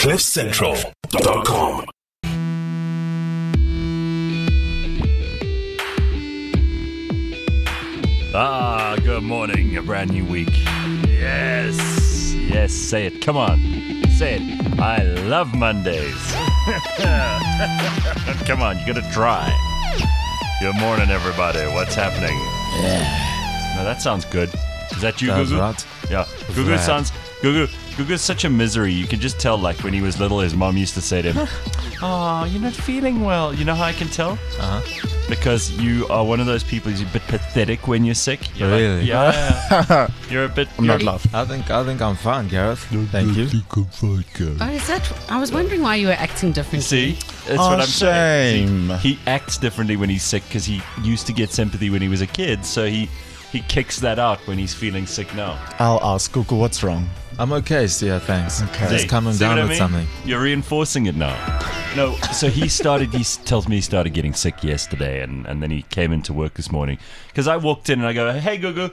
CliffCentral.com. Good morning, a brand new week. Yes, say it. Come on, say it. I love Mondays. Come on, you gotta try. Good morning, everybody. What's happening? Yeah. No, that sounds good. Is that you, Sounds Gugu? right. Yeah. Gugu's such a misery. You can just tell, like, when he was little, his mom used to say to him, "Oh, you're not feeling well." You know how I can tell? Uh-huh. Because you are one of those people who's a bit pathetic when you're sick. You're Really? Like, yeah. You're a bit... I'm not laughing. I think I'm fine, Gareth. Thank you. Oh, is that? I was wondering why you were acting differently. See? That's what I'm saying. shame. He acts differently when he's sick because he used to get sympathy when he was a kid, so he kicks that out when he's feeling sick now. I'll ask Google what's wrong. I'm okay, Sia, thanks. Okay. Just coming See down what I with mean? something. You're reinforcing it now. No, so he tells me he started getting sick yesterday, and then he came into work this morning. Because I walked in and I go, "Hey, Gugu."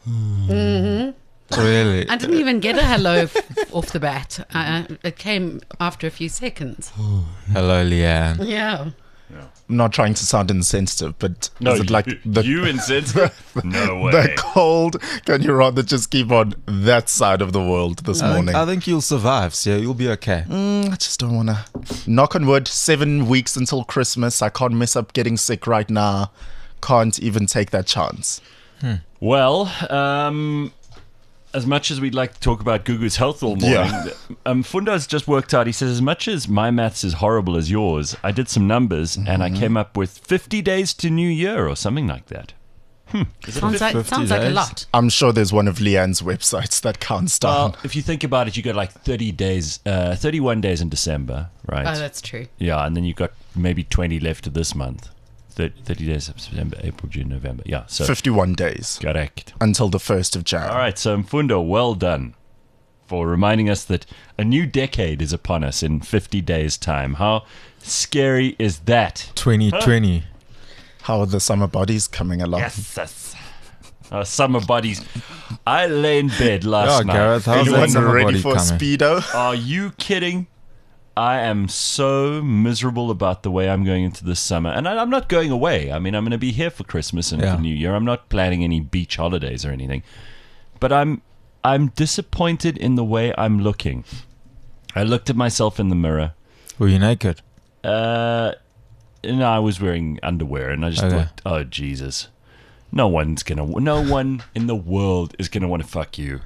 Really? I didn't even get a hello off the bat. It came after a few seconds. Hello, Leanne. Yeah. I'm not trying to sound insensitive, but No, is it like you insensitive? No way. the cold? Can you rather just keep on that side of the world this morning? I think you'll survive, Sia. You'll be okay. I just don't want to. Knock on wood, 7 weeks until Christmas. I can't mess up getting sick right now. Can't even take that chance. Well, as much as we'd like to talk about Gugu's health all morning, Yeah. Fundo's just worked out. He says, as much as my maths is horrible as yours, I did some numbers and I came up with 50 days to New Year or something like that. Sounds like 50 a days? lot. I'm sure there's one of Leanne's websites that counts down. Well, if you think about it, you got like 31 days in December, right? Oh, that's true. Yeah, and then you got maybe 20 left of this month. 30 days of September, April, June, November. Yeah, so 51 days correct. until the 1st of Jan. All right, so Mfundo, well done for reminding us that a new decade is upon us in 50 days' time. How scary is that? 2020. How are the summer bodies coming along? Yes. Summer bodies. I lay in bed last Yeah, night. Gareth, how's Anyone that summer ready body for a coming? Speedo? Are you kidding? I am so miserable about the way I'm going into this summer. And I'm not going away. I mean, I'm going to be here for Christmas and Yeah. for New Year. I'm not planning any beach holidays or anything. But I'm disappointed in the way I'm looking. I looked at myself in the mirror. Were you naked? I was wearing underwear, and I just Okay. thought, oh, Jesus. No one in the world is going to want to fuck you.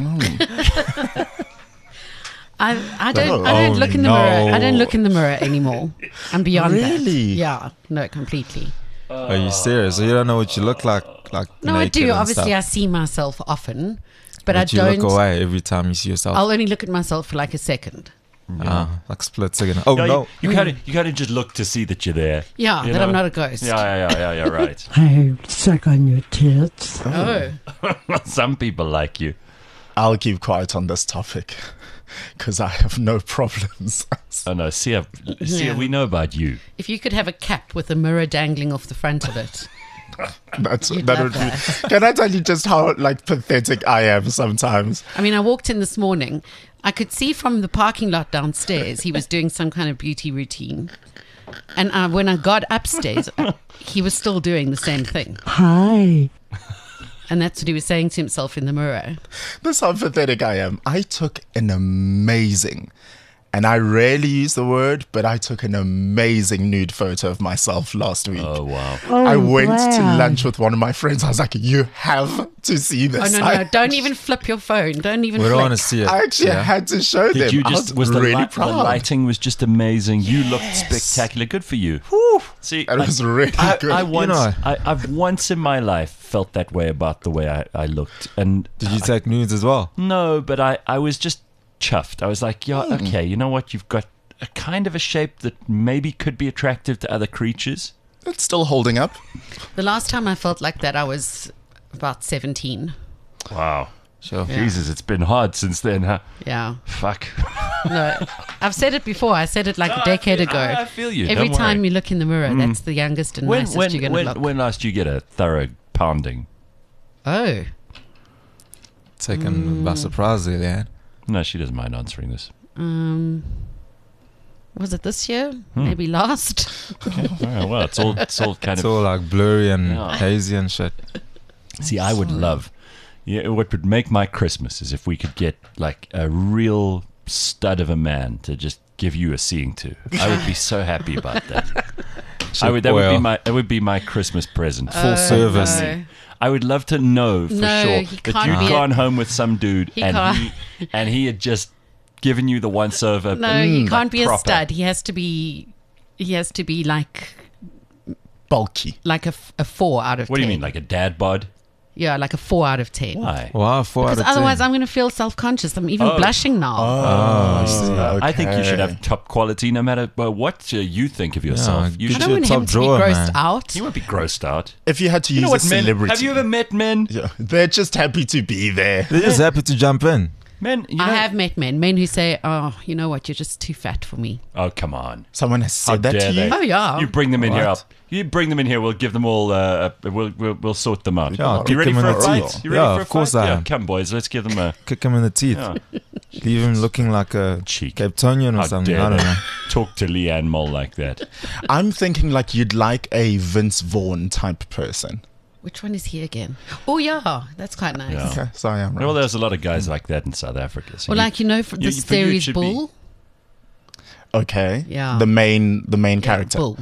I don't look in the no. mirror. I don't look in the mirror anymore. I'm beyond that. Really? Yeah. No, completely. Are you serious? So you don't know what you look like No, I naked do. and Obviously, I stuff. see myself often, but But I you don't. look away every time you see yourself. I'll only look at myself for like a second. Like split second. Oh, Yeah, no. you kind of just look to see that you're there. Yeah, You that know? I'm not a ghost. Yeah, right. I suck on your tits. Oh. Some people like you. I'll keep quiet on this topic because I have no problems. Oh no, Sia, Yeah. we know about you. If you could have a cap with a mirror dangling off the front of it. You'd That love would be. that. Can I tell you just how like pathetic I am sometimes? I mean, I walked in this morning. I could see from the parking lot downstairs he was doing some kind of beauty routine. And when I got upstairs, he was still doing the same thing. Hi. And that's what he was saying to himself in the mirror. This is how pathetic I am. I took an amazing, and I rarely use the word, but I took an amazing nude photo of myself last week. Oh wow. Oh, I went to glad. lunch with one of my friends. I was like, you have to see Oh, this. no. I, Don't even flip your phone. Don't even We don't want to flick. see it. I actually yeah. had to show them. Did you I just was the, really the proud. lighting was just amazing. You looked spectacular. Good for you. See, It was really good. I've once in my life felt that way about the way I looked, and Did you take nudes as well? no, but I was just chuffed. I was like, yeah, okay, you know what? You've got a kind of a shape that maybe could be attractive to other creatures. It's still holding up. The last time I felt like that, I was about 17. Wow. Sure. Yeah. Jesus, it's been hard since then, huh? Yeah. Fuck. No, I've said it before. I said it like a decade ago. I feel you. Every Don't time worry. you look in the mirror, that's the youngest and nicest you're going to look. when last you get a thorough pounding? Oh. Taken by surprise there, Leanne. No, she doesn't mind answering this. Was it this year? Maybe last. Oh, well, it's all kind It's of. all like blurry and Yeah. hazy and shit. See, I would love. Yeah, what would make my Christmas is if we could get like a real stud of a man to just give you a seeing to. I would be so happy about that. That would be my Christmas present. Full service. No. I would love to know for No, sure he that can't you'd be gone home with some dude He and can't. he had just given you the once over. No, he can't be a proper. stud. He has to be like Bulky. a 4 out of 10. What do you mean, like a dad bod? Yeah, like a 4 out of 10. Why? Wow, 4 out Because of 10. otherwise, I'm going to feel self-conscious. I'm even blushing now. I see. I think you should Okay. have top quality no matter what you think of yourself. You good I should, don't want top him to drawer, be grossed man. out. you won't be grossed out. If you had to You use know a what, men? celebrity. Have you ever met men? Yeah, they're just happy to be there. They're just happy to jump in. Men, you know, I have met men who say, "Oh, you know what? You're just too fat for me." Oh, come on. Someone has How said that dare to they? you. Oh yeah. You bring them in here. What? You bring them in here. We'll give them all. We'll sort them out. Yeah, you kick ready them for in a the fight? teeth. You ready Yeah, for a of course fight? I Yeah, am. come boys, let's give them a Kick him in the teeth. yeah. Leave him looking like a Cheek. Cape Townian or How something. dare I don't they know. talk to Leanne Mole like that. I'm thinking like you'd like a Vince Vaughn type person. Which one is he again? Oh yeah, that's quite nice. Yeah. Okay, sorry, I'm right. Well, there's a lot of guys like that in South Africa. So Or like for you- this for you it series should be- Bull. Okay. Yeah. The main character. Bull.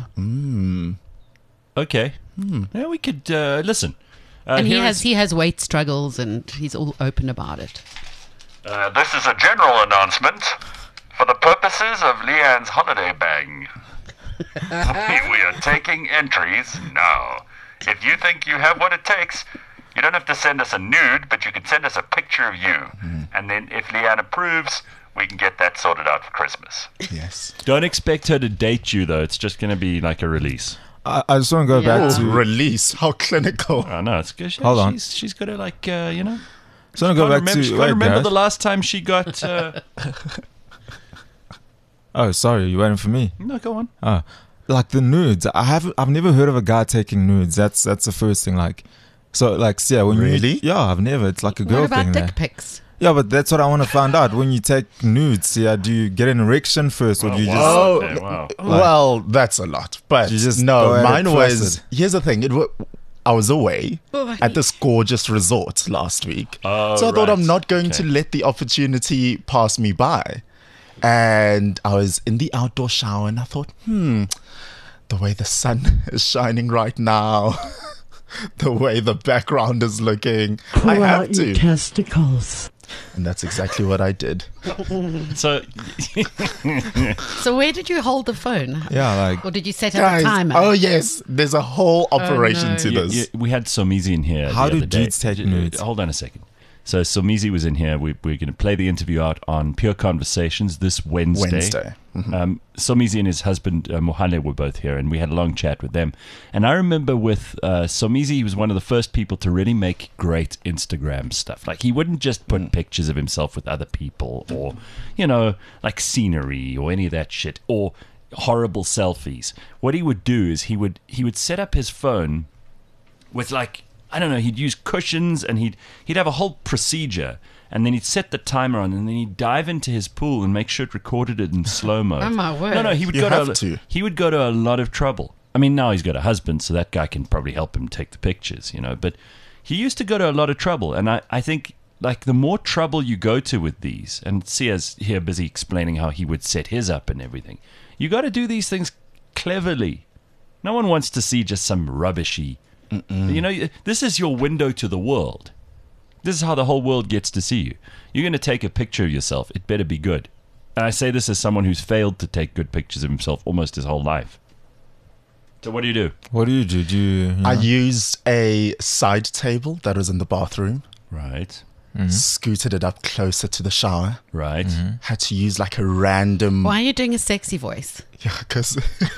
Okay. Yeah, we could listen. And here is- he has weight struggles and he's all open about it. This is a general announcement for the purposes of Leanne's holiday bang. We are taking entries now. If you think you have what it takes, you don't have to send us a nude, but you can send us a picture of you. And then if Leanne approves, we can get that sorted out for Christmas. Yes. Don't expect her to date you, though. It's just going to be like a release. I just want to go Yeah. back Oh, to. release. How clinical. Oh, no, it's good. Hold on. She's got to, like, you know. Just want to go back She to. can't Wait, remember Gareth. the last time she got. Oh, sorry, you waiting for me? No, go on. Oh, like the nudes. I've never heard of a guy taking nudes. That's the first thing. Like, so like, yeah, when Really? you, yeah, I've never. It's like a girl What about thing. dick There. pics? Yeah, but that's what I want to find out. When you take nudes, yeah, do you get an erection first, or do you just? Oh, Okay, wow. well, that's a lot. But You just go no, at it mine was. flaccid. Here's the thing. I was away Oh, at this gorgeous resort last week. Oh, so I thought right. I'm not going to Okay. let the opportunity pass me by. And I was in the outdoor shower and I thought, the way the sun is shining right now, the way the background is looking, I Pull have out your to. testicles. And that's exactly what I did. So, So where did you hold the phone? Yeah, like Or did you set up Guys, a timer? oh yes, there's a whole operation no. to this. we had Somizi in here. How the do other day. dudes take nudes? Hold on a second. So Somizi was in here. We're going to play the interview out on Pure Conversations this Wednesday. Somizi and his husband Mohale were both here, and we had a long chat with them. And I remember with Somizi, he was one of the first people to really make great Instagram stuff. Like he wouldn't just put pictures of himself with other people, or like scenery or any of that shit, or horrible selfies. What he would do is he would set up his phone with like, I don't know, he'd use cushions and he'd have a whole procedure, and then he'd set the timer on, and then he'd dive into his pool and make sure it recorded it in slow mo. Oh, my word. No, he would You go have to to. he would go to a lot of trouble. I mean, now he's got a husband, so that guy can probably help him take the pictures, but he used to go to a lot of trouble, and I think like the more trouble you go to with these, and Sia's here busy explaining how he would set his up and everything, you got to do these things cleverly. No one wants to see just some rubbishy. This is your window to the world. This is how the whole world gets to see you. You're going to take a picture of yourself. It better be good. And I say this as someone who's failed to take good pictures of himself almost his whole life. So what do you do? what do you do? Do you I know? used a side table that was in the bathroom, Right. scooted it up closer to the shower, Right. had to use like a random. Why are you doing a sexy voice? Yeah, because.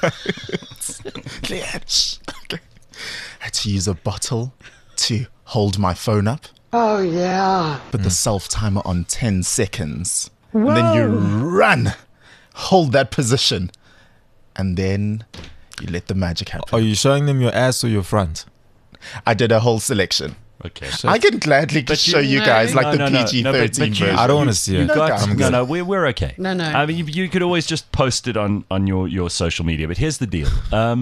Okay. Had to use a bottle to hold my phone up. Oh, yeah. Put the self timer on 10 seconds. And then you run, hold that position, and then you let the magic happen. Are you showing them your ass or your front? I did a whole selection. Okay. I can gladly show you guys like the No, PG-13 but you- version. I don't want to see it. Guys, I'm no, good. no, we're okay. No. I mean, you could always just post it on your social media. But here's the deal.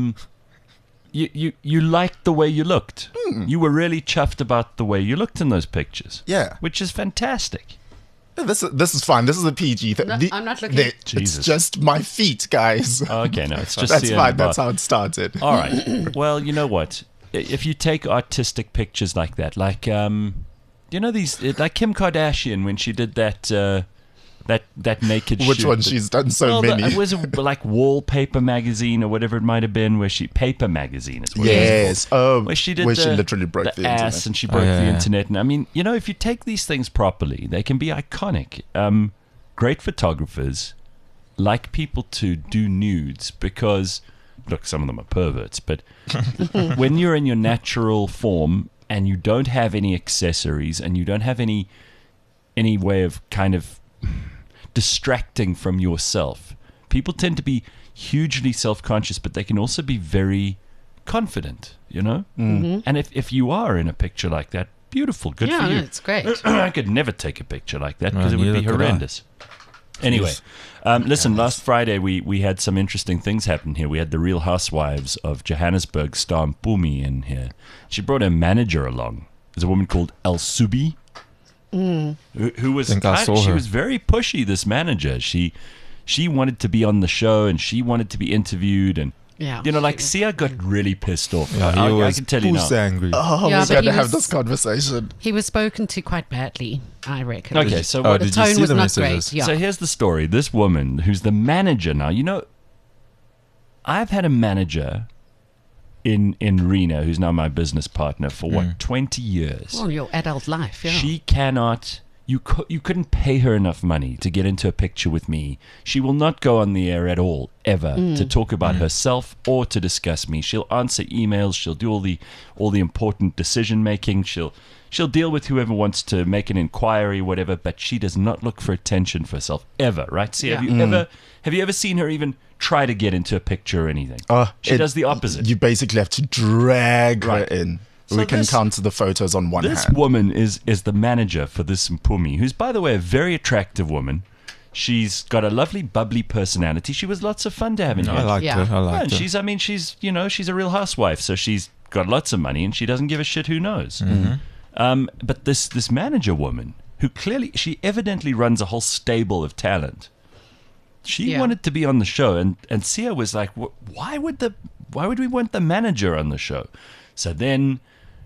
You liked the way you looked. You were really chuffed about the way you looked in those pictures. Yeah. Which is fantastic. This is fine. This is a PG. No, I'm not looking. Jesus. It's just my feet, guys. Oh, okay, no, it's just That's Sia fine. and the That's bar. how it started. All right. Well, you know what? If you take artistic pictures like that, like you know these, like Kim Kardashian when she did that that naked Which shoot one? that- She's done so well, many. It was like Wallpaper magazine or whatever it might have been, where she Paper magazine is what it was Yes. Oh, where she did where the, she literally broke the ass internet. and she broke yeah, the yeah. internet. And I mean, you know, if you take these things properly, they can be iconic. Great photographers like people to do nudes because, look, some of them are perverts, but when you're in your natural form and you don't have any accessories and you don't have any way of kind of distracting from yourself, people tend to be hugely self-conscious, but they can also be very confident, you know? And if you are in a picture like that, beautiful, good Yeah, for you. no, it's great. I could never take a picture like that because No, it would be neither could I. horrendous. Anyway, listen, last Friday we had some interesting things happen here. We had the Real Housewives of Johannesburg star Mpumi in here. She brought her manager along. There's a woman called El Subi, who was Think I saw she her. was very pushy, this manager. She wanted to be on the show and she wanted to be interviewed and Yeah. you know, like Sia got really pissed off. Yeah, he I was can tell you now. who's angry. Oh, Yeah, we're but going he to have was- this conversation. He was spoken to quite badly, I reckon. Okay, so Oh, what, did the you tone see was the not messages? great. Yeah. So here's the story. This woman, who's the manager now, you know, I've had a manager in Rena, who's now my business partner for what, 20 years. well, your adult life, yeah. She cannot. You couldn't pay her enough money to get into a picture with me. She will not go on the air at all, ever, to talk about herself or to discuss me. She'll answer emails. She'll do all the important decision making. She'll deal with whoever wants to make an inquiry, whatever. But she does not look for attention for herself ever. Right? See, have you ever seen her even try to get into a picture or anything? She does the opposite. You basically have to drag Right. her in. So we can this- count the photos on one This hand. woman is the manager for this Mpumi, who's, by the way, a very attractive woman. She's got a lovely, bubbly personality. She was lots of fun to have in here. I liked Yeah. her. I Yeah, liked and her. she's a real housewife, so she's got lots of money and she doesn't give a shit who knows. But this manager woman, who she evidently runs a whole stable of talent. She Yeah. wanted to be on the show, and Sia was like, "Why would we want the manager on the show?" So then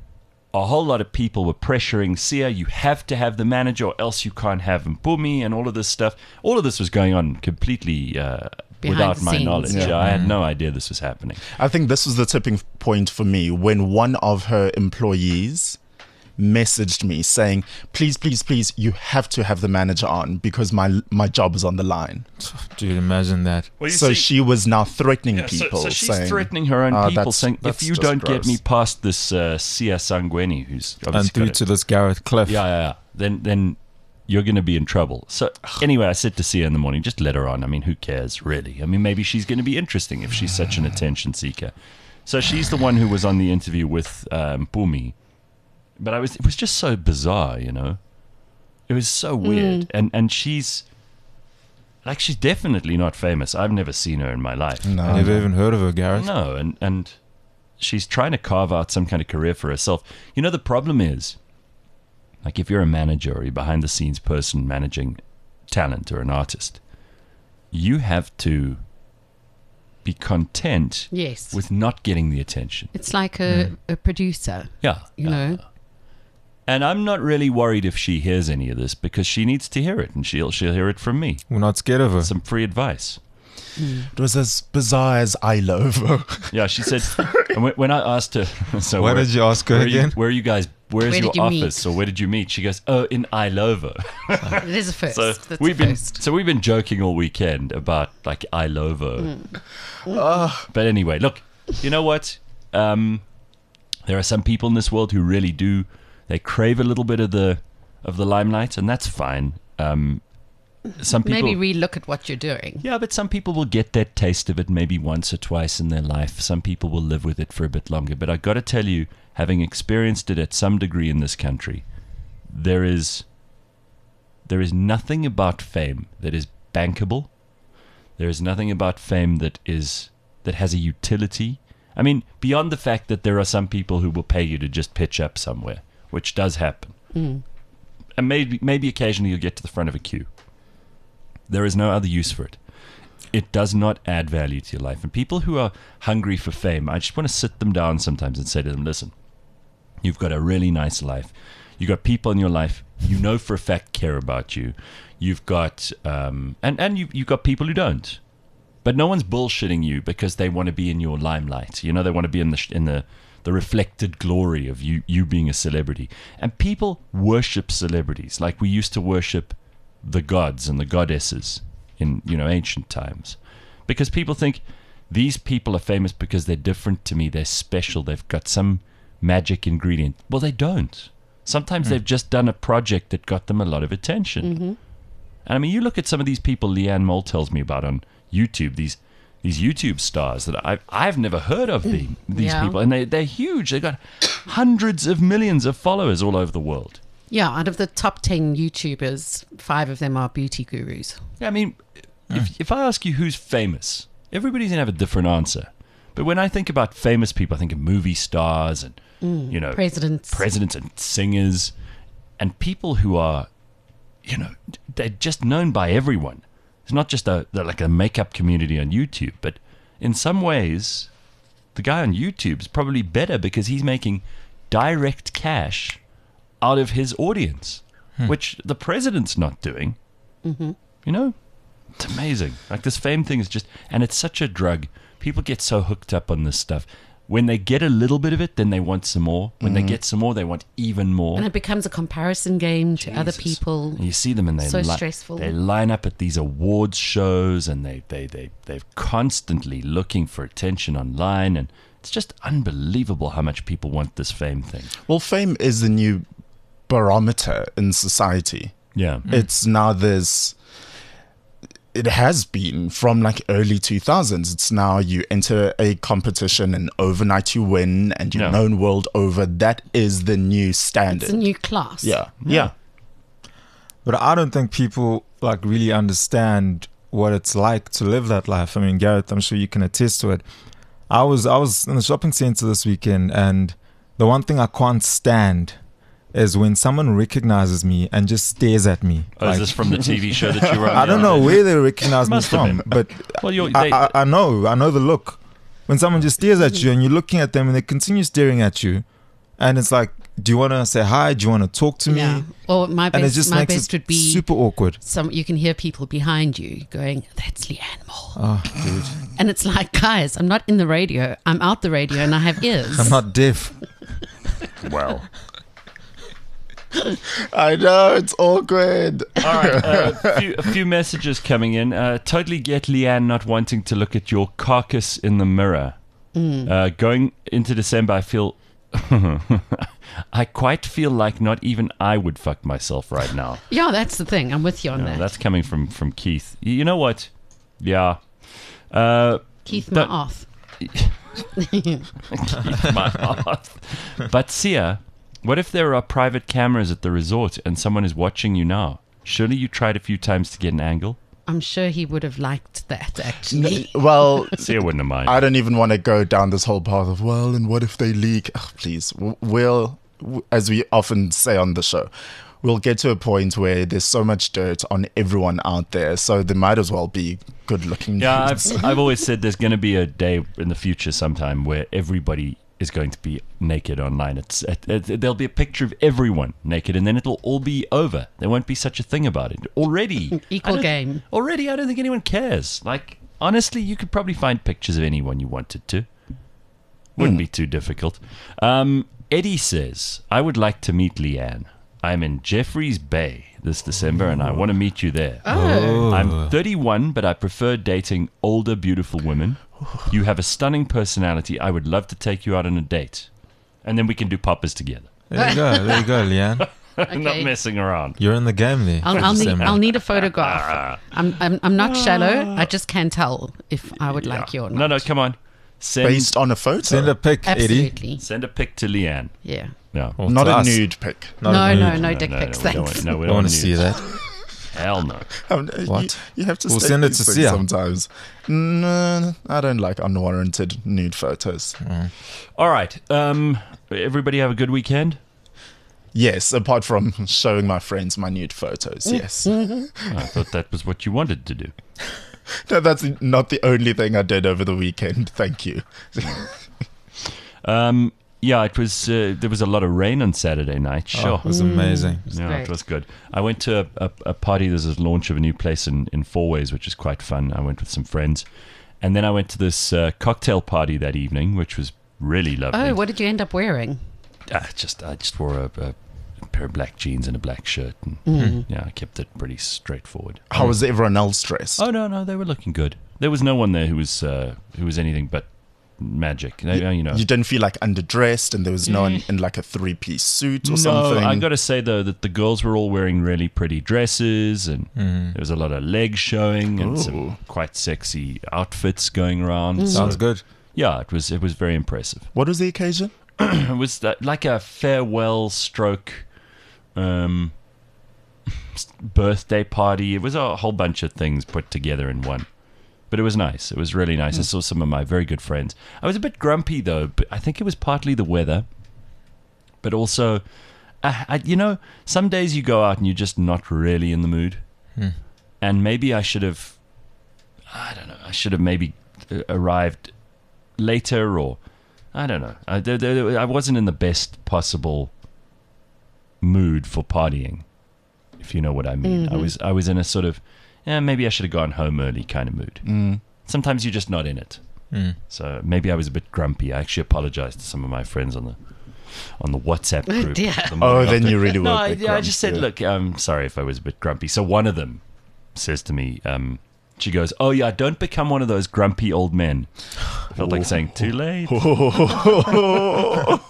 a whole lot of people were pressuring Sia, you have to have the manager or else you can't have Mpumi and all of this stuff. All of this was going on completely without the my scenes. knowledge. Yeah. I had no idea this was happening. I think this was the tipping point for me when one of her employees messaged me saying, please, please, please, you have to have the manager on because my job is on the line. Dude, imagine that. So she was now threatening Yeah, people. so she's saying, threatening her own "Oh, people, that's- saying, if that's you just don't get gross." me past this Sia Sangweni, who's And obviously through got to this Gareth Cliff. yeah, then you're going to be in trouble. So anyway, I said to Sia in the morning, just let her on. I mean, who cares, really? I mean, maybe she's going to be interesting if she's such an attention seeker. So she's the one who was on the interview with Mpumi. But it was just so bizarre, you know? It was so weird. And she's definitely not famous. I've never seen her in my life. I never even heard of her, Gareth. No, and she's trying to carve out some kind of career for herself. You know, the problem is, like, if you're a manager or you're behind the scenes person managing talent or an artist, you have to be content Yes. with not getting the attention. It's like a producer, Yeah. you know. And I'm not really worried if she hears any of this because she needs to hear it and she'll hear it from me. We're not scared of her. Some free advice. It was as bizarre as Ilovo. Yeah, she said, and when I asked her, so Why did you ask her where again? Where are you guys? Where's Where your did you meet? office? Or where did you meet? She goes, oh, in Ilovo. It is a first. So That's we've a been first. we've been joking all weekend about like Ilovo. But anyway, look, you know what? There are some people in this world who really do. They crave a little bit of the limelight, and that's fine. some people maybe relook at what you're doing. Yeah, but some people will get that taste of it maybe once or twice in their life. Some people will live with it for a bit longer. But I got to tell you, having experienced it at some degree in this country, there is nothing about fame that is bankable. There is nothing about fame that has a utility. I mean, beyond the fact that there are some people who will pay you to just pitch up somewhere, which does happen. And maybe occasionally you'll get to the front of a queue. There is no other use for it. It does not add value to your life. And people who are hungry for fame, I just want to sit them down sometimes and say to them, listen, you've got a really nice life. You've got people in your life you know for a fact care about you. You've got you've got people who don't. But no one's bullshitting you because they want to be in your limelight. You know, they want to be in the reflected glory of you being a celebrity. And people worship celebrities like we used to worship the gods and the goddesses in, ancient times. Because people think these people are famous because they're different to me, they're special, they've got some magic ingredient. Well, they don't. Sometimes they've just done a project that got them a lot of attention. And I mean, you look at some of these people Leanne Moll tells me about on YouTube, these YouTube stars that I've never heard of these people, and they're huge. They've got hundreds of millions of followers all over the world. Yeah, out of the top 10 YouTubers, 5 of them are beauty gurus. Yeah, I mean, if I ask you who's famous, everybody's going to have a different answer. But when I think about famous people, I think of movie stars and, presidents and singers and people who are, they're just known by everyone. It's not just like a makeup community on YouTube, but in some ways, the guy on YouTube is probably better because he's making direct cash out of his audience, which the president's not doing. It's amazing. Like this fame thing is and it's such a drug. People get so hooked up on this stuff. When they get a little bit of it, then they want some more. When they get some more, they want even more. And it becomes a comparison game to other people. And you see them and stressful. They line up at these awards shows and they're constantly looking for attention online. And it's just unbelievable how much people want this fame thing. Well, fame is the new barometer in society. Yeah. It's now it has been from like early 2000s. It's now you enter a competition and overnight you win and you're known world over. That is the new standard. It's a new class. Yeah. But I don't think people like really understand what it's like to live that life. I mean, Gareth, I'm sure you can attest to it. I was in the shopping center this weekend, and the one thing I can't stand is when someone recognizes me and just stares at me. Oh, is this from the TV show that you were on? I don't know where they recognize me from, but I know the look. When someone just stares at you and you're looking at them and they continue staring at you, and it's like, do you want to say hi? Do you want to talk to me? Or my best would be super awkward. You can hear people behind you going, "That's Leanne Moll." Oh, dude. And it's like, guys, I'm not in the radio. I'm out the radio and I have ears. I'm not deaf. Wow. I know, it's awkward. All right, a few messages coming in. Totally get Leanne not wanting to look at your carcass in the mirror. Going into December, I quite feel like not even I would fuck myself right now. Yeah, that's the thing. I'm with you on that. That's coming from Keith. You know what? Yeah. Keith Ma'ath. Keith Ma'ath. But Sia, what if there are private cameras at the resort and someone is watching you now? Surely you tried a few times to get an angle? I'm sure he would have liked that, actually. Well, Sia wouldn't have minded. I don't even want to go down this whole path of, well, and what if they leak? Oh, please, we'll, as we often say on the show, we'll get to a point where there's so much dirt on everyone out there, so there might as well be good-looking nudes. Yeah, I've always said there's going to be a day in the future sometime where everybody is going to be naked online. There'll be a picture of everyone naked, and then it'll all be over. There won't be such a thing about it. Already. Equal game. Already, I don't think anyone cares. Like, honestly, you could probably find pictures of anyone you wanted to. Wouldn't be too difficult. Eddie says, I would like to meet Leanne. I'm in Jeffreys Bay this December, and I want to meet you there. I'm 31, but I prefer dating older, beautiful women. You have a stunning personality. I would love to take you out on a date. And then we can do poppers together. There you go, Leanne. I'm not messing around. You're in the game there. I'll need a photograph. I'm not shallow. I just can't tell if I would like you or not. No, come on. Based on a photo? Send a pic, Absolutely. Eddie. Send a pic to Leanne. Yeah. Yeah. Or Not to a us. nude pic. No dick pics, we don't thanks. want- we I don't want want to see that. Hell no. What? You have to We'll state send it these to things Sia. sometimes. No, I don't like unwarranted nude photos. All right. Everybody have a good weekend. Yes, apart from showing my friends my nude photos. Yes. I thought that was what you wanted to do. No, that's not the only thing I did over the weekend. Thank you. Yeah, it was. There was a lot of rain on Saturday night. Sure. It was amazing. Yeah, great. it was good. I went to a party. There's a launch of a new place in Four Ways, which is quite fun. I went with some friends. And then I went to this cocktail party that evening, which was really lovely. Oh, what did you end up wearing? I just wore a pair of black jeans and a black shirt. And, yeah, I kept it pretty straightforward. How was everyone else dressed? Oh, no, they were looking good. There was no one there who was anything but magic. You know. You didn't feel like underdressed and there was no one in like a 3-piece suit or something? I got to say, though, that the girls were all wearing really pretty dresses and there was a lot of legs showing and some quite sexy outfits going around. Sounds So, good. yeah, it was very impressive. What was the occasion? It was like a farewell stroke birthday party. It was a whole bunch of things put together in one. But it was nice. It was really nice. I saw some of my very good friends. I was a bit grumpy, though, but I think it was partly the weather. But also, some days you go out and you're just not really in the mood. And maybe I should have maybe arrived later, or I don't know. I wasn't in the best possible mood for partying, if you know what I mean. I was in a sort of, maybe I should have gone home early kind of mood. Sometimes you're just not in it. So maybe I was a bit grumpy. I actually apologized to some of my friends on the WhatsApp Oh, group. dear. the morning then after. you really were No, a bit I just said, grumpy, look, I'm sorry if I was a bit grumpy. So one of them says to me, she goes, "Oh yeah, don't become one of those grumpy old men." I felt like saying, "Too late." Oh,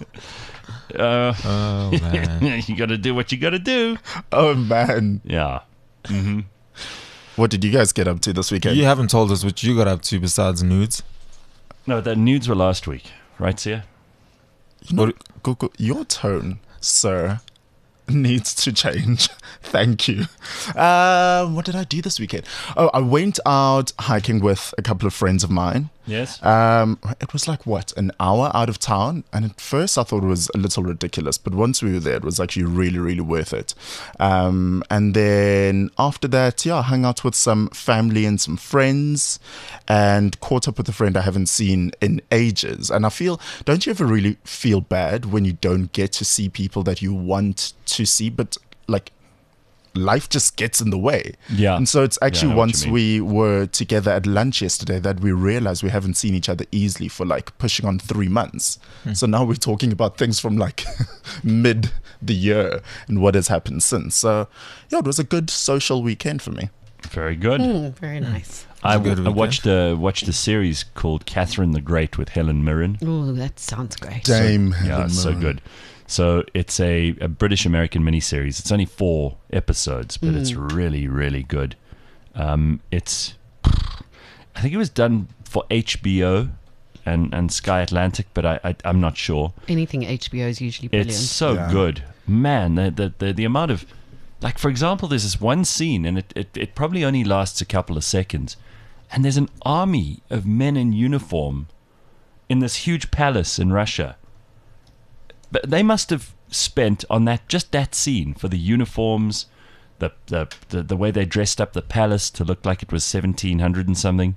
man. You got to do what you got to do. Oh, man. Yeah. What did you guys get up to this weekend? You haven't told us what you got up to besides nudes. No, the nudes were last week, right, Sia? You know, Google, your tone, sir, needs to change. Thank you. What did I do this weekend? Oh, I went out hiking with a couple of friends of mine. Yes. It was like, an hour out of town? And at first I thought it was a little ridiculous, but once we were there, it was actually really, really worth it. And then after that, I hung out with some family and some friends and caught up with a friend I haven't seen in ages. And I feel, don't you ever really feel bad when you don't get to see people that you want to see, but like, life just gets in the way. Yeah. And so it's I actually know what once you we were together at lunch yesterday that we realized we haven't seen each other easily for like pushing on 3 months. So now we're talking about things from like mid the year and what has happened since. So yeah, it was a good social weekend for me. Very good. Very nice. I good watched a series called Catherine the Great with Helen Mirren. Oh, that sounds great. Dame. Yeah, Helen it's so Mirren. good. So it's a British-American miniseries. It's only 4 episodes, but it's really, really good. I think it was done for HBO and Sky Atlantic, but I'm not sure. Anything HBO is usually brilliant. It's so Yeah. good. Man, the amount of... Like, for example, there's this one scene, and it probably only lasts a couple of seconds, and there's an army of men in uniform in this huge palace in Russia. But they must have spent on that scene for the uniforms, the way they dressed up the palace to look like it was 1700 and something,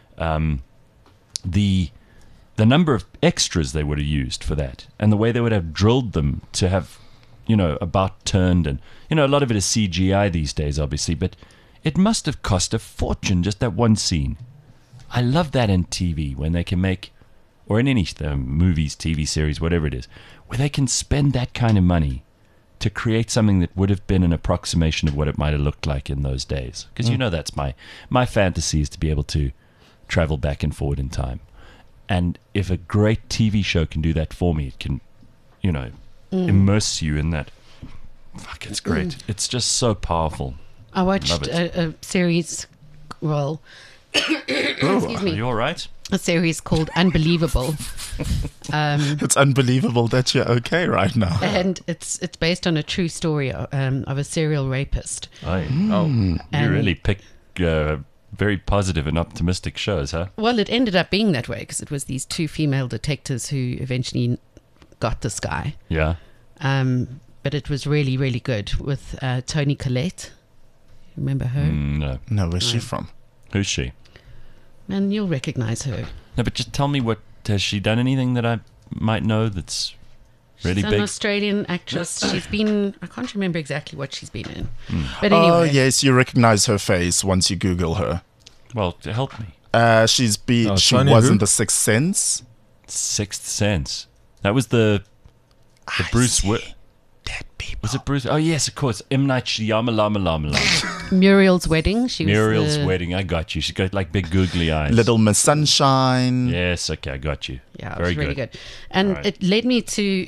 the number of extras they would have used for that, and the way they would have drilled them to have, about turned, and a lot of it is CGI these days, obviously, but it must have cost a fortune just that one scene. I love that in TV when they can make, or in any movies, TV series, whatever it is, where they can spend that kind of money to create something that would have been an approximation of what it might have looked like in those days. Because that's my fantasy is to be able to travel back and forward in time. And if a great TV show can do that for me, it can, immerse you in that Fuck, it's great. It's just so powerful. I watched Love it. a series, well, excuse Are me, you all right? a series called Unbelievable. It's unbelievable that you're okay right now. And it's based on a true story of a serial rapist. You And- really pick very positive and optimistic shows, huh? Well, it ended up being that way because it was these two female detectives who eventually got this guy. Yeah. But it was really, really good with Toni Collette. Remember her? No. No, where's she from? Who's she? And you'll recognize her. No, but just tell me, has she done anything that I might know that's really She's an big? Australian actress. She's been, I can't remember exactly what she's been in. But anyway. Oh, yes, you recognize her face once you Google her. Well, help me. She Tony was who? in The Sixth Sense. Sixth Sense. That was the Bruce Willis. Dead people. Was it Bruce? Oh, yes, of course. M. Night Shyamalan. Muriel's Wedding. She was Muriel's the- Wedding. I got you. She's got like big googly eyes. Little Miss Sunshine. Yes, okay, I got you. Yeah, it Very was really good. And Right. it led me to,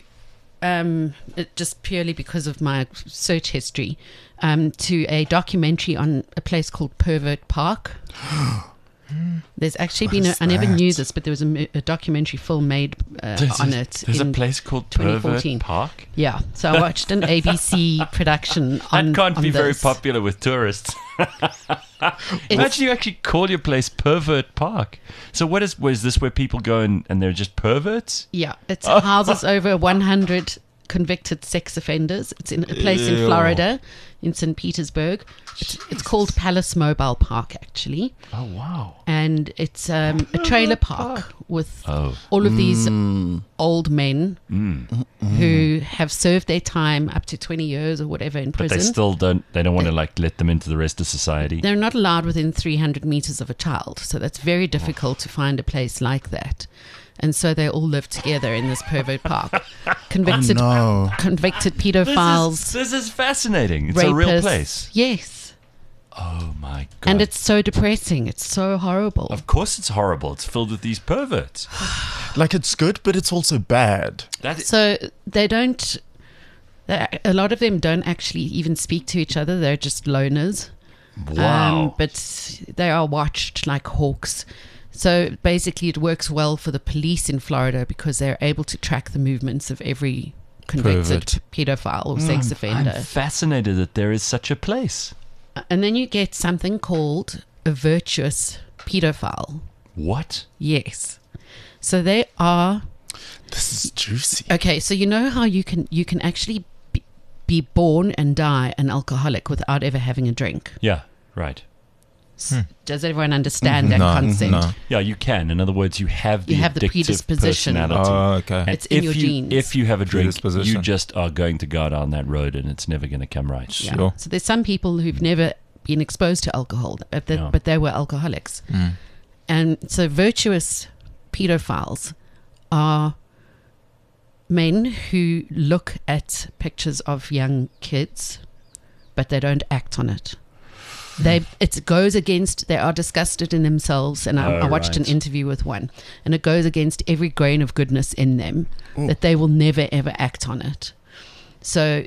it just purely because of my search history, to a documentary on a place called Pervert Park. There's actually been is I never that? knew this, but there was a documentary film made on it. There's a in place called Pervert 2014. Park? Yeah, so I watched an ABC production on That can't on be very this. popular with tourists. It's- Imagine you actually call your place Pervert Park. So was this where people go and they're just perverts? Yeah, it houses over 100 convicted sex offenders. It's in a place in Ew. Florida, in St. Petersburg. It's called Palace Mobile Park, actually. Oh, wow. And it's a trailer park with Oh. all of these old men who have served their time up to 20 years or whatever in But prison. they still don't want to like let them into the rest of society. They're not allowed within 300 meters of a child. So that's very difficult to find a place like that. And so they all live together in this pervert park. Convicted, No. convicted pedophiles. This is fascinating. It's a real rapists. place. Yes. Oh my god. And it's so depressing. It's so horrible. of course it's horrible. It's filled with these perverts. Like, it's good, but it's also bad. That is, So they don't, a lot of them don't actually even speak to each other. They're just loners. wow. But they are watched like hawks. So basically, it works well for the police in Florida because they're able to track the movements of every convicted pedophile or sex offender. I'm fascinated that there is such a place. And then you get something called a virtuous pedophile. What? Yes. So they are This is juicy. okay. So you know how you can actually be born and die an alcoholic without ever having a drink. Yeah, right. Does everyone understand that No, concept? no. Yeah, you can. In other words, you have the You have the addictive predisposition. personality. Oh, okay. And It's in if your you, genes. If you have a drink, Predisposition. you just are going to go down that road and it's never going to come right. Yeah. Sure. So there's some people who've never been exposed to alcohol, but Yeah. but they were alcoholics. And so virtuous pedophiles are men who look at pictures of young kids, but they don't act on it. It goes against, they are disgusted in themselves. And I watched an right. interview with one, and it goes against every grain of goodness in them that they will never ever act on it. So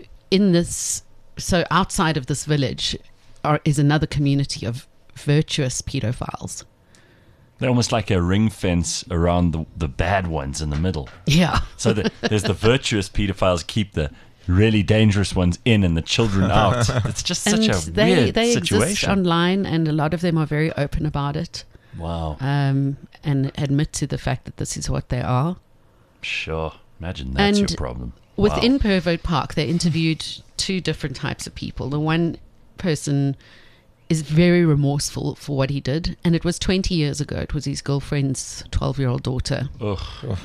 outside of this village is another community of virtuous pedophiles. They're almost like a ring fence around the bad ones in the middle. Yeah. So there's the virtuous pedophiles keep the really dangerous ones in and the children out. It's just such a weird they exist situation. online, and a lot of them are very open about it, Wow. and admit to the fact that this is what they are. Sure. Imagine that's And your problem. Within Wow. Pervert Park, they interviewed two different types of people. The one person is very remorseful for what he did, and it was 20 years ago. It was his girlfriend's 12-year-old daughter. Ugh.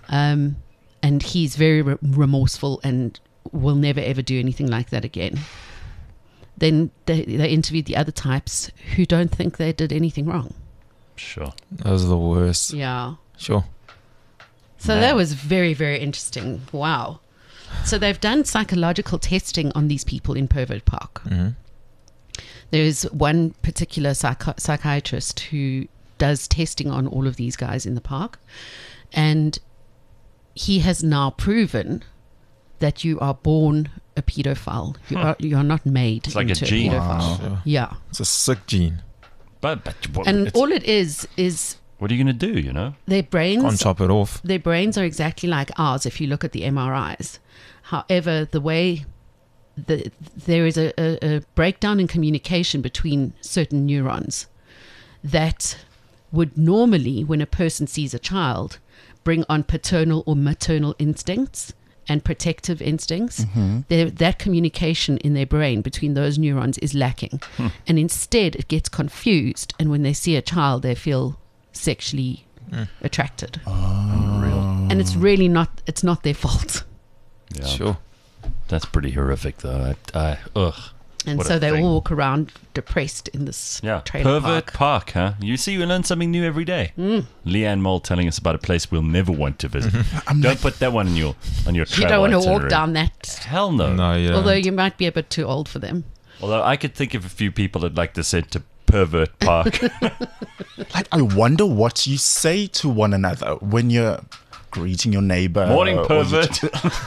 And he's very remorseful and will never ever do anything like that again. Then they interviewed the other types who don't think they did anything wrong. Sure. Those are the worst. Yeah. Sure. So Man. that was very, very interesting. Wow. So they've done psychological testing on these people in Pervert Park. There's one particular psychiatrist who does testing on all of these guys in the park. And he has now proven that you are born a pedophile. You are not made It's like into a gene. pedophile. Wow. Yeah. It's a sick gene. But And it's- all it is what are you going to do, you know? their Can't brains. chop it off. Their brains are exactly like ours if you look at the MRIs. However, the way there is a breakdown in communication between certain neurons that would normally, when a person sees a child, bring on paternal or maternal instincts and protective instincts. That communication in their brain between those neurons is lacking. And instead, it gets confused. And when they see a child, they feel sexually attracted. And it's really not, it's not their fault. Yeah. Sure. That's pretty horrific, though. Ugh. And What so a they thing. all walk around depressed in this Yeah, trailer Pervert park. Park, huh? You see, we learn something new every day. Leanne Mole telling us about a place we'll never want to visit. Don't put that one on your You travel don't want to walk itinerary. down that. Hell no. No, yeah. Although you might be a bit too old for them. Although I could think of a few people that'd like to send to Pervert Park. Like, I wonder what you say to one another when you're greeting your neighbor. Morning, or you pervert.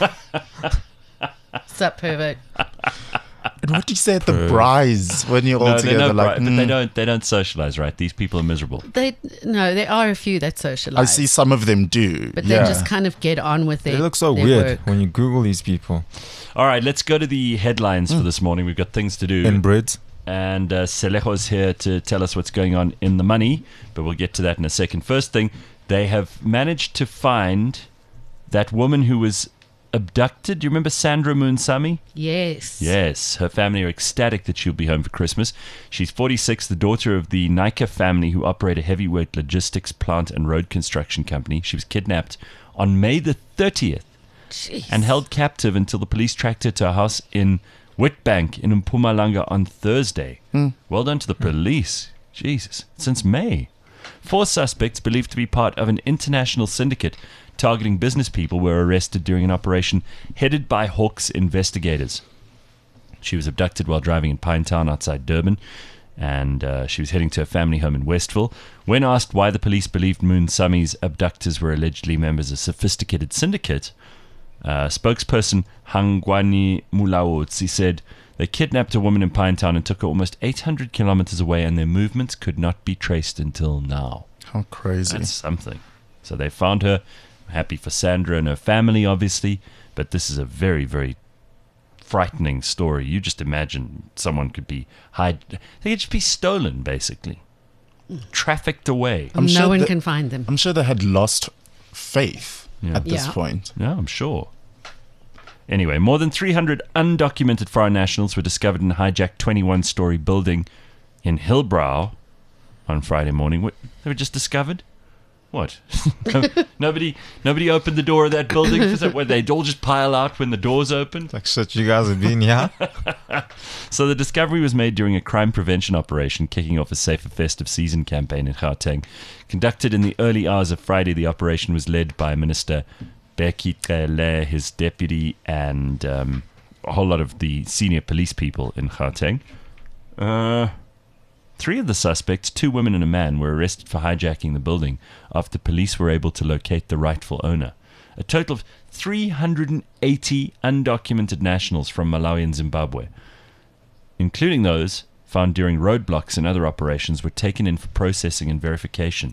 Sup, pervert? And what do you say at the braais when you're all No, together? Like, but they don't socialize, right? These people are miserable. No, there are a few that socialize. I see some of them do. But yeah. they just kind of get on with They their look so their weird work. when you Google these people. All right, let's go to the headlines for this morning. We've got things to do. Inbred. And Selejo's here to tell us what's going on in the money, but we'll get to that in a second. First thing, they have managed to find that woman who was abducted. Do you remember Sandra Moonsami? Yes. Yes, her family are ecstatic that she'll be home for Christmas. She's 46, the daughter of the Nika family who operate a heavyweight logistics plant and road construction company. She was kidnapped on May the 30th Jeez. and held captive until the police tracked her to a house in Witbank in Mpumalanga on Thursday. Well done to the police. Jesus, since May. 4 suspects believed to be part of an international syndicate targeting business people were arrested during an operation headed by Hawks investigators. She was abducted while driving in Pinetown outside Durban, and she was heading to a family home in Westville. When asked why the police believed Moonsami's abductors were allegedly members of a sophisticated syndicate, spokesperson Hangwani Mulaotsi said they kidnapped a woman in Pinetown and took her almost 800 kilometers away, and their movements could not be traced until now. How crazy. That's something. So they found her. Happy for Sandra and her family, obviously, but this is a very, very frightening story. You just imagine someone could be they could just be stolen, basically, trafficked away. I'm no sure one that- can find them. I'm sure they had lost faith Yeah. at this Yeah. point. Yeah, I'm sure. Anyway, more than 300 undocumented foreign nationals were discovered in a hijacked 21-story building in Hillbrow on Friday morning. They were just discovered? What? Nobody opened the door of that building? Where they'd all just pile out when the doors opened? Like shit, you guys have been here. So the discovery was made during a crime prevention operation kicking off a safer festive season campaign in Gauteng. Conducted in the early hours of Friday, the operation was led by Minister Bheki Cele, his deputy, and a whole lot of the senior police people in Gauteng. 3 of the suspects, 2 women and a man, were arrested for hijacking the building after police were able to locate the rightful owner. A total of 380 undocumented nationals from Malawi and Zimbabwe, including those found during roadblocks and other operations, were taken in for processing and verification.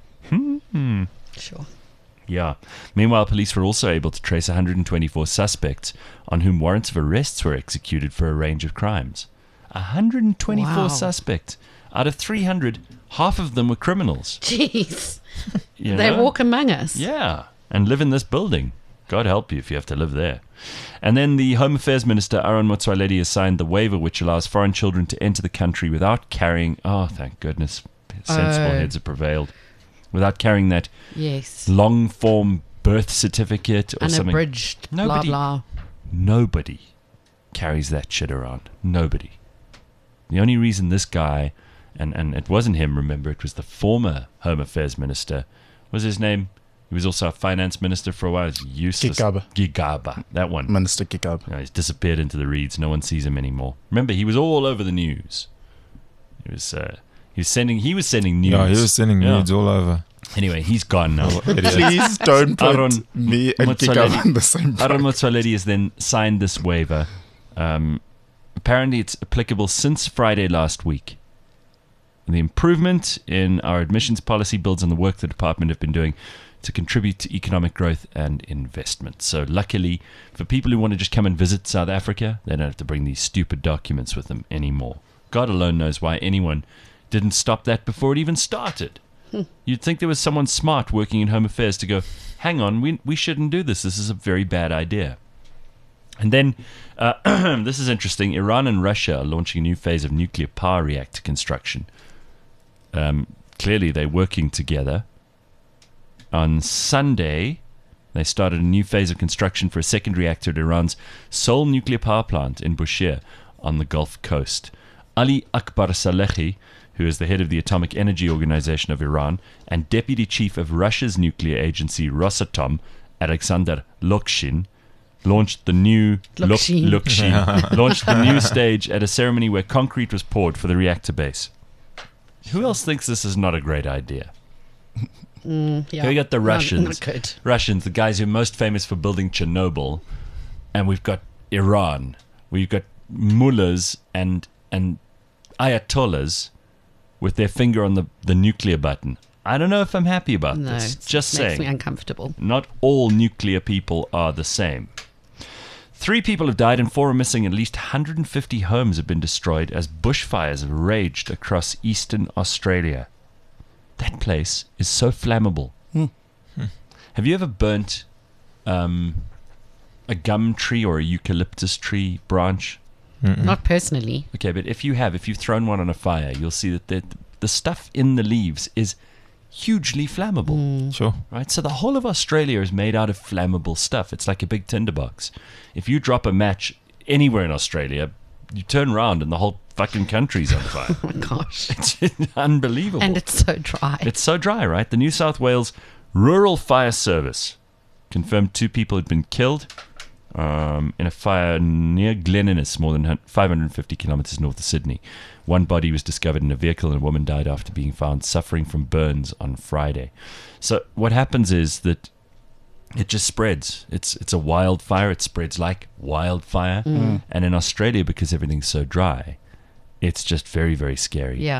Sure. Yeah. Meanwhile, police were also able to trace 124 suspects on whom warrants of arrests were executed for a range of crimes. 124 Wow. suspects. Out of 300, half of them were criminals. Jeez. You They know? walk among us. Yeah, and live in this building. God help you if you have to live there. And then the Home Affairs Minister, Aaron Motsoaledi, has signed the waiver which allows foreign children to enter the country without carrying... Oh, thank goodness. Sensible heads have prevailed. Without carrying that Yes. long-form birth certificate or something. Unabridged. Nobody- Blah, blah. Nobody carries that shit around. Nobody. The only reason this guy, and it wasn't him, remember, it was the former Home Affairs Minister. What was his name? He was also a finance minister for a while. He's useless. Gigaba. That one. Minister Gigab. He's disappeared into the reeds. No one sees him anymore. Remember, he was all over the news. He was sending nudes. Yeah, he was sending Yeah. nudes all over. Anyway, he's gone now. Please don't put Aron me and Kigaba in the same Aron bracket. Motsoaledi has then signed this waiver. Apparently, it's applicable since Friday last week. The improvement in our admissions policy builds on the work the department have been doing to contribute to economic growth and investment. So luckily, for people who want to just come and visit South Africa, they don't have to bring these stupid documents with them anymore. God alone knows why anyone didn't stop that before it even started. You'd think there was someone smart working in Home Affairs to go, hang on, we shouldn't do this. This is a very bad idea. And then, this is interesting, Iran and Russia are launching a new phase of nuclear power reactor construction. Clearly, they're working together. On Sunday, they started a new phase of construction for a second reactor at Iran's Sol nuclear power plant in Bushehr on the Gulf Coast. Ali Akbar Salehi, who is the head of the Atomic Energy Organization of Iran and deputy chief of Russia's nuclear agency Rosatom, Alexander Lokshin, launched the new launched the new stage at a ceremony where concrete was poured for the reactor base. Who else thinks this is not a great idea? Yeah. Here we got the Russians. Not good. Russians, the guys who are most famous for building Chernobyl, and we've got Iran. We've got mullahs and ayatollahs with their finger on the nuclear button. I don't know if I'm happy about No, this. it Just makes saying. me uncomfortable. Not all nuclear people are the same. 3 people have died and 4 are missing. At least 150 homes have been destroyed as bushfires have raged across eastern Australia. That place is so flammable. Have you ever burnt a gum tree or a eucalyptus tree branch? Not personally. Okay, but if you've thrown one on a fire, you'll see that the stuff in the leaves is hugely flammable. Sure. Right? So the whole of Australia is made out of flammable stuff. It's like a big tinderbox. If you drop a match anywhere in Australia, you turn around and the whole fucking country's on fire. Oh my gosh. It's unbelievable. And it's so dry. It's so dry, right? The New South Wales Rural Fire Service confirmed 2 people had been killed in a fire near Glen Innes, more than 550 kilometers north of Sydney. One body was discovered in a vehicle and a woman died after being found suffering from burns on Friday. So what happens is that it just spreads. It's a wildfire. It spreads like wildfire. And in Australia, because everything's so dry, it's just very, very scary. Yeah.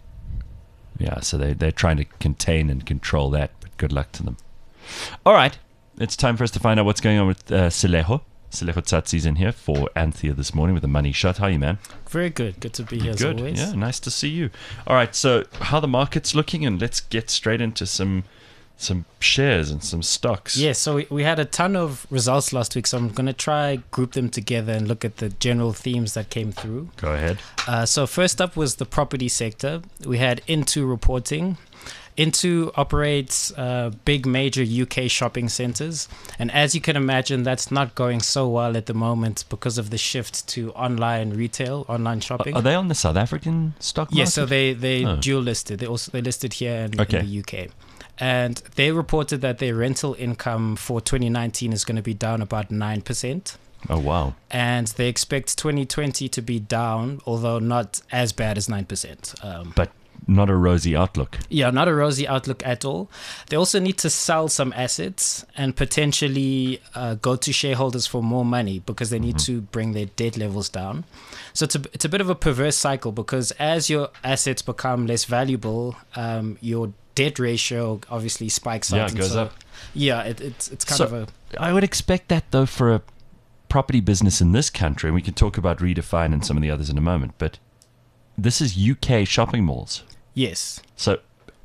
Yeah, so they're trying to contain and control that, but good luck to them. All right, it's time for us to find out what's going on with Seleho. Seleho Tsatsi's in here for Anthea this morning with a money shot. How are you, man? Very good. Good to be here Good. as always. Yeah, nice to see you. All right, so how the market's looking, and let's get straight into some shares and some stocks. Yeah, so we had a ton of results last week, so I'm going to try group them together and look at the general themes that came through. Go ahead. So first up was the property sector. We had Into reporting. Into operates big major UK shopping centres, and as you can imagine, that's not going so well at the moment because of the shift to online retail, online shopping. Are they on the South African stock market? Yes, so they dual listed. They listed here in the UK. And they reported that their rental income for 2019 is going to be down about 9%. Oh, wow. And they expect 2020 to be down, although not as bad as 9%. But not a rosy outlook. Yeah, not a rosy outlook at all. They also need to sell some assets and potentially go to shareholders for more money because they need to bring their debt levels down. So it's a bit of a perverse cycle because as your assets become less valuable, your debt ratio obviously spikes up. Yeah, it goes up. Yeah, it's kind of a... I would expect that, though, for a property business in this country, and we can talk about Redefine and some of the others in a moment, but this is UK shopping malls. Yes. So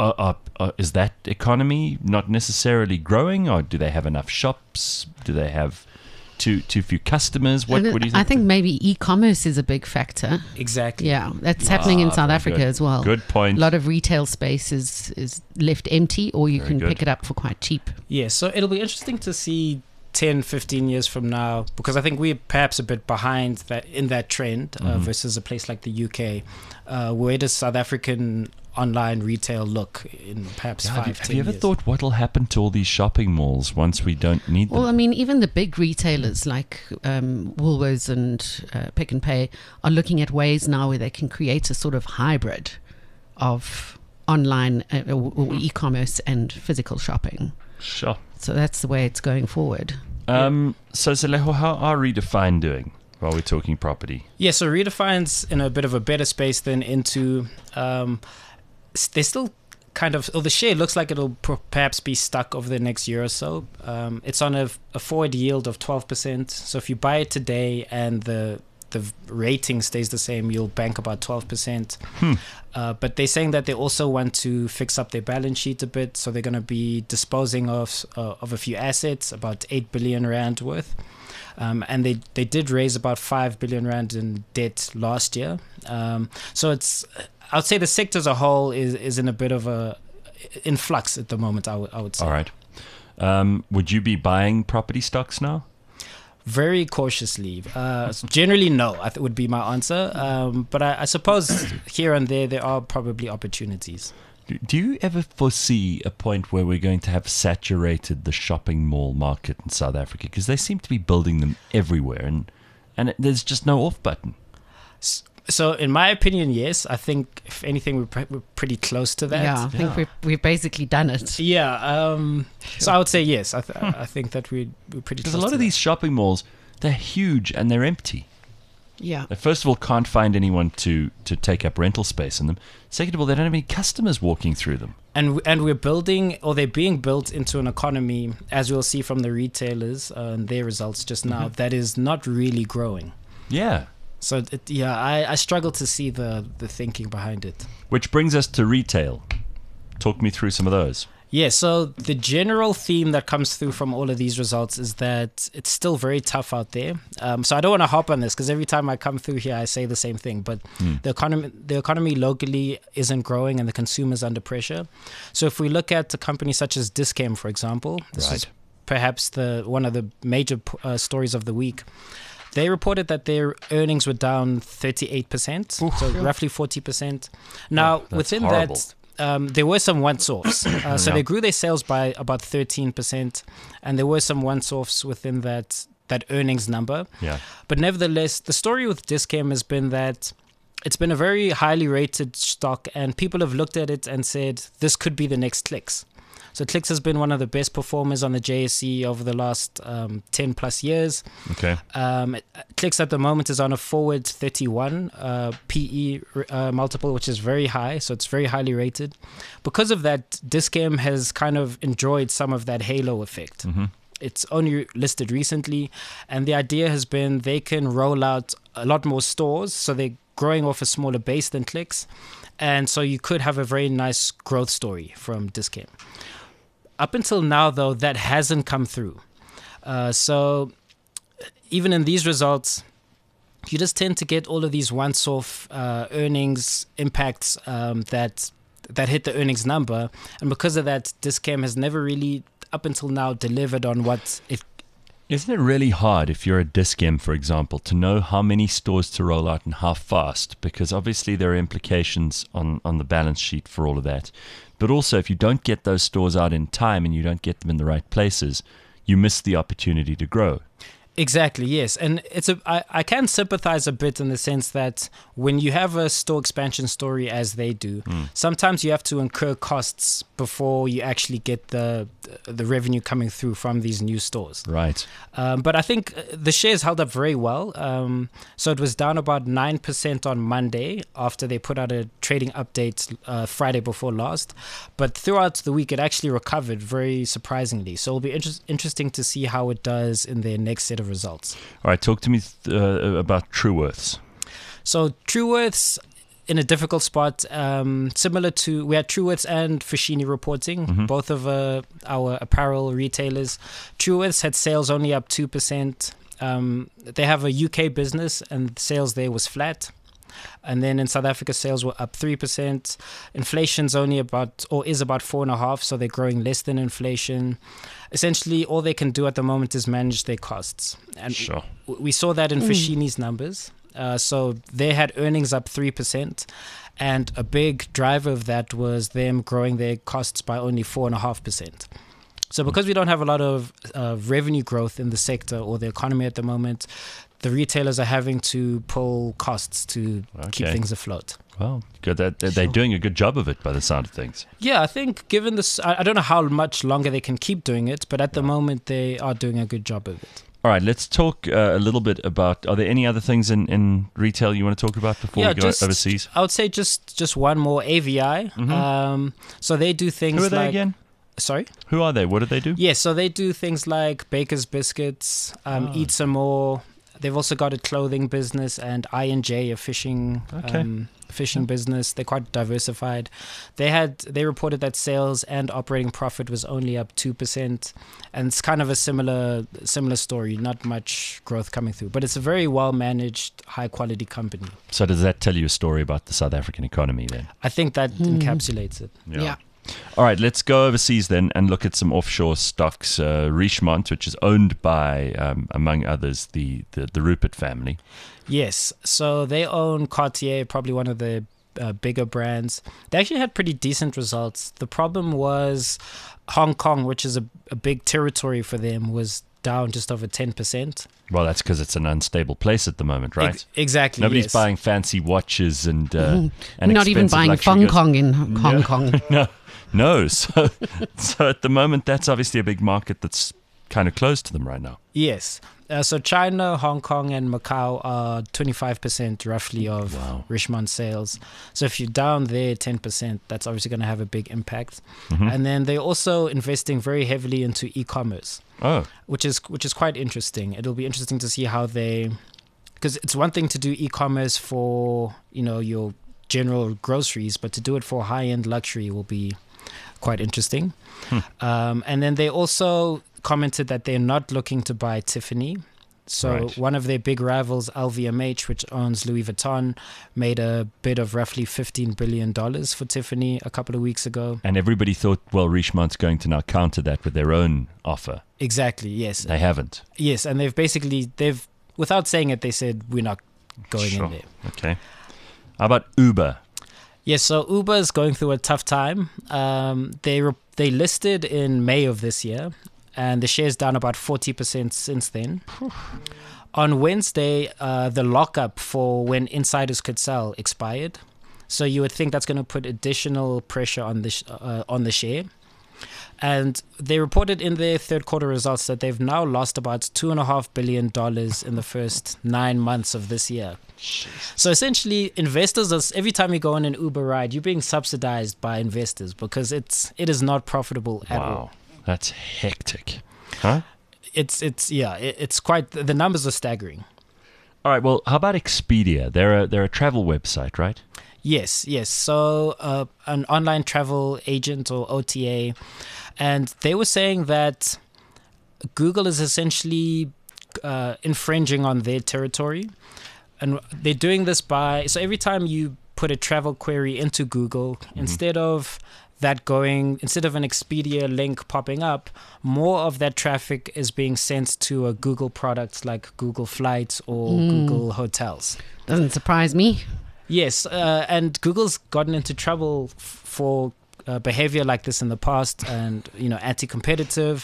is that economy not necessarily growing, or do they have enough shops? Do they have too few customers? What do you think? I think maybe e-commerce is a big factor. Exactly. Yeah, that's happening in South very Africa good. as well. Good point. A lot of retail space is left empty, or you Very can good. pick it up for quite cheap. Yeah, so it'll be interesting to see 10, 15 years from now, because I think we're perhaps a bit behind in that trend versus a place like the UK. Where does South African online retail look in perhaps 5, 10 years? Have you ever thought what will happen to all these shopping malls once we don't need them? Well, I mean, even the big retailers like Woolworths and Pick n Pay are looking at ways now where they can create a sort of hybrid of online or e-commerce and physical shopping. Sure. So that's the way it's going forward. So Seleho, how are Redefine doing while we're talking property? Yeah, so Redefine's in a bit of a better space than Into. They're still kind of, the share looks like it'll perhaps be stuck over the next year or so. It's on a forward yield of 12%. So if you buy it today and the rating stays the same, you'll bank about 12%. But they're saying that they also want to fix up their balance sheet a bit. So they're going to be disposing of a few assets, about 8 billion rand worth. And they did raise about 5 billion rand in debt last year. So I'd say the sector as a whole is in a bit of a in flux at the moment, I would say. All right. Would you be buying property stocks now? Very cautiously. Generally, no, would be my answer. But I suppose here and there are probably opportunities. Do you ever foresee a point where we're going to have saturated the shopping mall market in South Africa? Because they seem to be building them everywhere, and there's just no off button. So, in my opinion, yes. I think, if anything, we're pretty close to that. Yeah, I think we've basically done it. Yeah. So I would say yes. I think that we're pretty close. Because a lot of these shopping malls, they're huge and they're empty. Yeah. They first of all can't find anyone to take up rental space in them. Second of all, they don't have any customers walking through them. And we're building, or they're being built into an economy, as we'll see from the retailers and their results just now, that is not really growing. Yeah. So, I struggle to see the thinking behind it. Which brings us to retail. Talk me through some of those. Yeah, so the general theme that comes through from all of these results is that it's still very tough out there. So I don't want to hop on this because every time I come through here, I say the same thing. But the economy locally isn't growing and the consumer's under pressure. So if we look at a company such as Dis-Chem, for example, this is perhaps one of the major stories of the week. They reported that their earnings were down 38%, so roughly 40%. Now, within horrible. That, there were some once-offs. So they grew their sales by about 13%, and there were some once-offs within that earnings number. Yeah. But nevertheless, the story with Dis-Chem has been that it's been a very highly rated stock, and people have looked at it and said, this could be the next Clicks. So Clicks has been one of the best performers on the JSE over the last 10 plus years. Okay. Clicks at the moment is on a forward 31 PE multiple, which is very high. So it's very highly rated. Because of that, Dis-Chem has kind of enjoyed some of that halo effect. Mm-hmm. It's only listed recently. And the idea has been they can roll out a lot more stores. So they're growing off a smaller base than Clicks. And so you could have a very nice growth story from Dis-Chem. Up until now, though, that hasn't come through. So even in these results, you just tend to get all of these once-off earnings impacts that hit the earnings number. And because of that, Dis-Chem has never really, up until now, delivered on what it. Isn't it really hard if you're a Dis-Chem, for example, to know how many stores to roll out and how fast? Because obviously there are implications on the balance sheet for all of that. But also, if you don't get those stores out in time and you don't get them in the right places, you miss the opportunity to grow. Exactly, yes. And I can sympathize a bit in the sense that when you have a store expansion story as they do, sometimes you have to incur costs before you actually get the revenue coming through from these new stores. Right. But I think the shares held up very well. So it was down about 9% on Monday after they put out a trading update Friday before last. But throughout the week, it actually recovered very surprisingly. So it'll be interesting to see how it does in their next set of results. All right, talk to me about Truworths. So Truworths in a difficult spot, similar to, we had Truworths and Foschini reporting, both of our apparel retailers. Truworths had sales only up 2%. They have a UK business and sales there was flat. And then in South Africa, sales were up 3%. Inflation's only about 4.5%, so they're growing less than inflation. Essentially, all they can do at the moment is manage their costs. And we saw that in Foschini's numbers. So they had earnings up 3%. And a big driver of that was them growing their costs by only 4.5%. So because we don't have a lot of revenue growth in the sector or the economy at the moment, the retailers are having to pull costs to keep Okay. things afloat. Well, good. They're doing a good job of it by the sound of things. Yeah, I think given this, I don't know how much longer they can keep doing it, but at the moment they are doing a good job of it. All right, let's talk a little bit about. Are there any other things in retail you want to talk about before we go overseas? I would say just one more, AVI. So they do things. Who are they like, again? Sorry? Who are they? What do they do? Yeah, so they do things like Baker's Biscuits, Eat Some More. They've also got a clothing business and I&J, a fishing fishing business. They're quite diversified. They reported that sales and operating profit was only up 2%, and it's kind of a similar story. Not much growth coming through, but it's a very well managed, high quality company. So does that tell you a story about the South African economy then? I think that encapsulates it. Yeah. All right, let's go overseas then and look at some offshore stocks. Richemont, which is owned by, among others, the Rupert family. Yes, so they own Cartier, probably one of the bigger brands. They actually had pretty decent results. The problem was Hong Kong, which is a big territory for them, was down just over 10%. Well, that's because it's an unstable place at the moment, right? Exactly. Nobody's buying fancy watches and not even expensive buying luxury Fong goods. Kong in Hong Kong. No. So at the moment, that's obviously a big market that's kind of closed to them right now. Yes. So China, Hong Kong, and Macau are 25% roughly of Richemont sales. So if you're down there 10%, that's obviously going to have a big impact. And then they're also investing very heavily into e-commerce. Which is quite interesting. It'll be interesting to see how because it's one thing to do e-commerce for your general groceries, but to do it for high-end luxury will be quite interesting. And then they also commented that they're not looking to buy Tiffany. So one of their big rivals, LVMH, which owns Louis Vuitton, made a bid of roughly $15 billion for Tiffany a couple of weeks ago. And everybody thought, well, Richemont's going to now counter that with their own offer. Exactly, yes. They haven't. Yes, and they've without saying it, they said we're not going in there. Okay. How about Uber? Yes, so Uber is going through a tough time. They listed in May of this year, and the share's down about 40% since then. On Wednesday, the lockup for when insiders could sell expired. So you would think that's going to put additional pressure on the share. And they reported in their third quarter results that they've now lost about $2.5 billion in the first 9 months of this year. So essentially, investors, every time you go on an Uber ride, you're being subsidized by investors because it is not profitable at all. That's hectic. Huh? It's quite, the numbers are staggering. All right, well, how about Expedia? They're a travel website, right? Yes. So an online travel agent or OTA, and they were saying that Google is essentially infringing on their territory, and they're doing this so every time you put a travel query into Google, instead of an Expedia link popping up, more of that traffic is being sent to a Google product like Google Flights or Google Hotels. Doesn't surprise me. Yes, and Google's gotten into trouble for behavior like this in the past, and anti-competitive.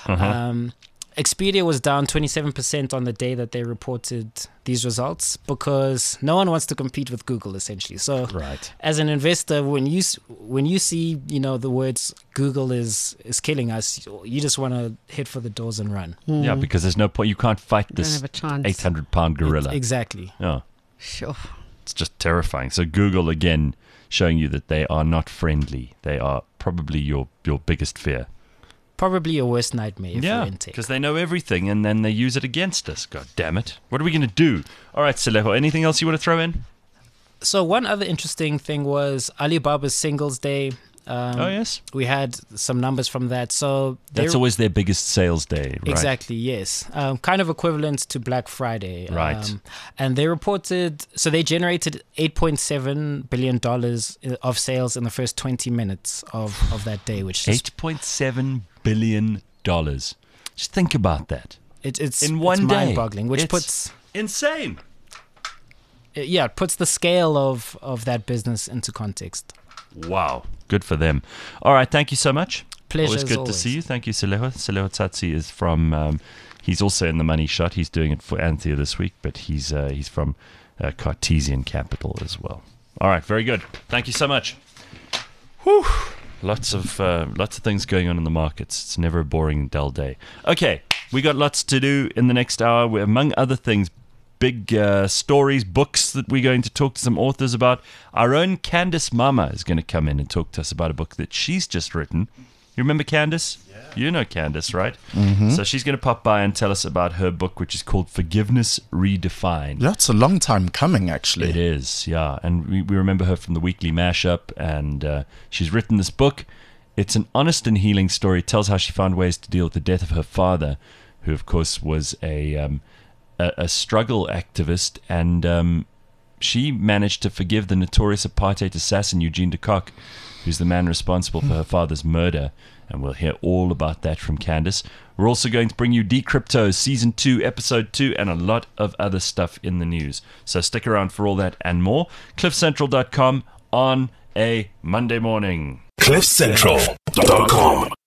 Expedia was down 27% on the day that they reported these results because no one wants to compete with Google, essentially. So, as an investor, when you see the words "Google is killing us," you just want to head for the doors and run. Yeah, because there's no point. You can't fight this Don't have a chance. 800-pound gorilla. Exactly. Yeah. Sure. It's just terrifying. So Google, again, showing you that they are not friendly. They are probably your biggest fear. Probably your worst nightmare if you're in tech. Because they know everything and then they use it against us. God damn it. What are we going to do? All right, Seleho, anything else you want to throw in? So one other interesting thing was Alibaba's Singles Day. Yes? We had some numbers from that. So that's always their biggest sales day, right? Exactly, yes. Kind of equivalent to Black Friday. Right. And they reported, so they generated $8.7 billion of sales in the first 20 minutes of that day, which is $8.7 billion. Just think about that. It's in one day. Mind-boggling, which puts insane. It puts the scale of that business into context. Wow. Good for them. All right. Thank you so much. Pleasure. Always good to see you. Thank you, Seleho. Seleho Tsatsi is from. He's also in the Money Shot. He's doing it for Anthea this week, but he's from Cartesian Capital as well. All right, very good. Thank you so much. Whew. Lots of things going on in the markets. It's never a boring, dull day. Okay, we got lots to do in the next hour. We, among other things, big stories, books that we're going to talk to some authors about. Our own Candice Mama is going to come in and talk to us about a book that she's just written. You remember Candice? Yeah. You know Candice, right? Mm-hmm. So she's going to pop by and tell us about her book, which is called Forgiveness Redefined. Yeah, it's a long time coming, actually. It is, yeah. And we remember her from the Weekly Mashup, and she's written this book. It's an honest and healing story. It tells how she found ways to deal with the death of her father, who, of course, was a struggle activist, and she managed to forgive the notorious apartheid assassin Eugene de Kock, who's the man responsible for her father's murder. And we'll hear all about that from Candice. We're also going to bring you Decrypto Season 2, Episode 2, and a lot of other stuff in the news. So stick around for all that and more. CliffCentral.com on a Monday morning. CliffCentral.com